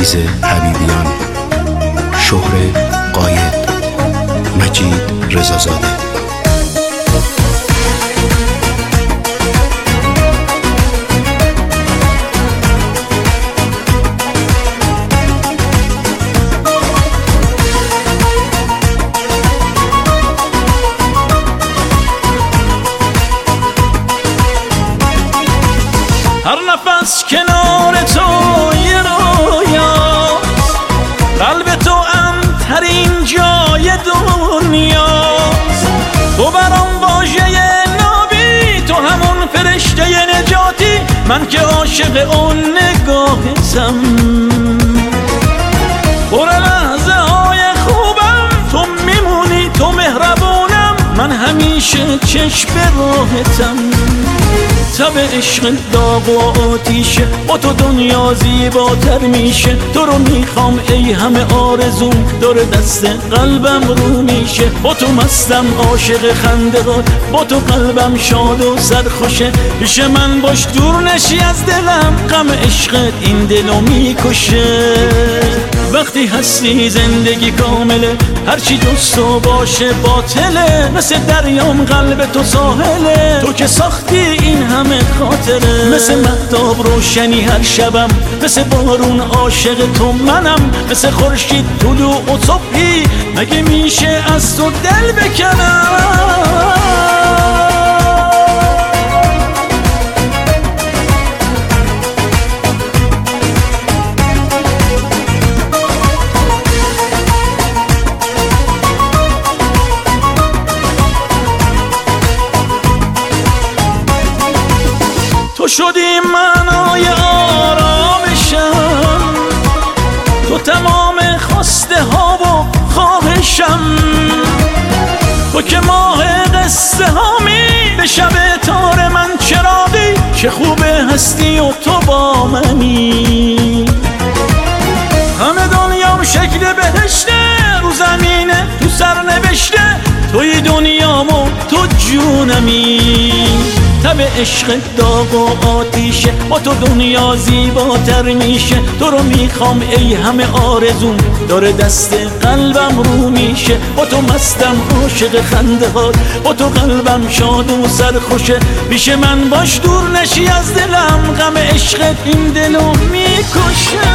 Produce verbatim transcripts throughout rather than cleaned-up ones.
عزیز حبیبیان، شهره قاید، مجید رضازاده. هر نفس کنار تو یه رویاست، قلب تو امترین جای دنیاست. تو برام واژه نابی، تو همون فرشته نجاتی، من که عاشق اون نگاهتم. پر لحظه های خوبم تو میمونی، تو مهربونم، من همیشه چشم راهتم. تب عشق داغ و آتیشه، با تو دنیا زیباتر میشه. تو رو میخوام ای همه آرزوم، دور دست قلبم رو میشه. با تو مستم عاشق خنده‌هات، با تو قلبم شاد و سرخوشه. پیش من باش دور نشی از دلم، غم عشقت این دلو میکشه. وقتی هستی زندگی کامله، هرچی جز تو باشه باطله. مثل دریام قلب تو ساحله، تو که ساختی این همه خاطره. مثل مهتاب روشنی هر شبم، مثل بارون عاشق تو منم. مثل خورشید طلوع و صبحی، مگه میشه از تو دل بکنم؟ تو شدی معنای آرامشم، تو تمام خواسته ها و خواهشم. تو که ماه قصه هامی، به شب تار من چراغی. چه خوبه هستی و تو با منی، همه دنیام شکل بهشته. رو زمینه تو سر نوشته، توی دنیامو تو جونمی. تب عشق داغ و آتیشه، با تو دنیا زیباتر میشه. تو رو میخوام ای همه آرزوم، داره دست قلبم رو میشه. با تو مستم عاشق خنده‌هات، با تو قلبم شاد و سرخوشه. پیش من باش دور نشی از دلم، غم عشقت این دلو میکشه.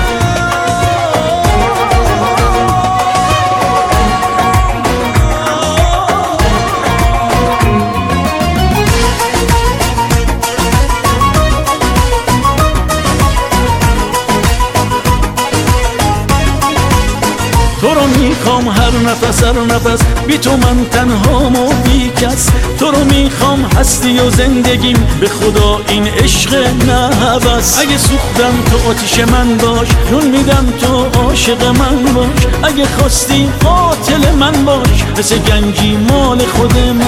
تو رو میخوام هر نفس هر نفس، بی تو من تنهام و بی کس. تو رو میخوام هستی و زندگیم، به خدا این عشق نه هوس. اگه سوختم تو آتیش من باش، جون میدم تو عاشق من باش. اگه خواستی قاتل من باش، مثل گنجی مال خود من